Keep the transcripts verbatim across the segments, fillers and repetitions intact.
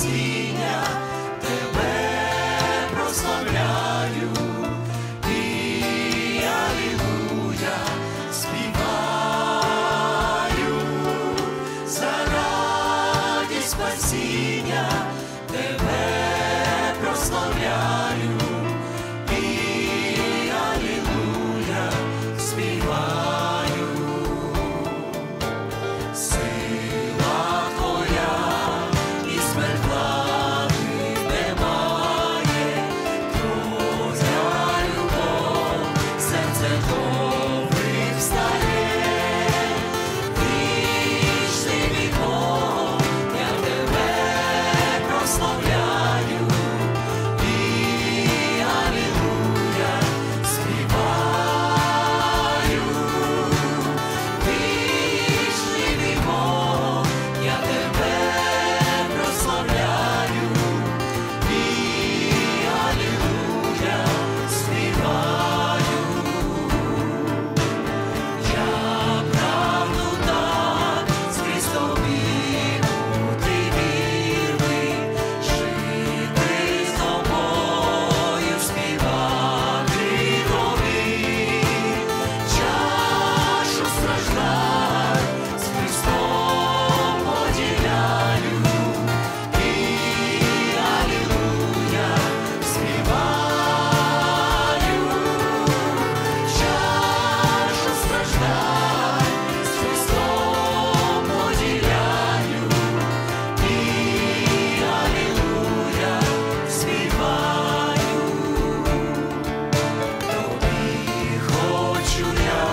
спасіння, тебе прославляю, і алілуя співаю, за радість спасіння, тебе прославляю, і алілуя співаю. Сила Твоя і смерть влади немає, Твоя любов серце добре встає, вічний віком я тебе прославляю, і алілуя співаю. Вічний віком я тебе прославляю, і алілуя співаю. Я правду так скрізь тобі бути вірний, жити з тобою, співати тобі, чашу страждань з Христом поділяю, і алілуя співаю. Чашу страждань з Христом поділяю, і алілуя співаю. Тобі хочу я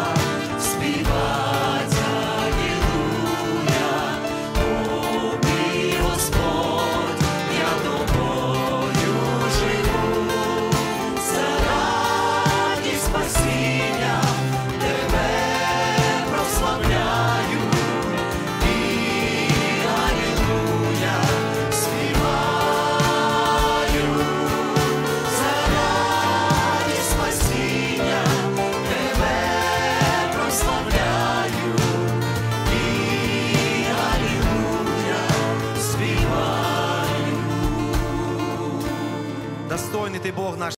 співати алілуя, тобі, Господь, я тобою живу, за радість спасіння тебе прославляю, і алілуя співаю. За радість спасіння тебе прославляю, і алілуя співаю. Достойний ти Бог наш.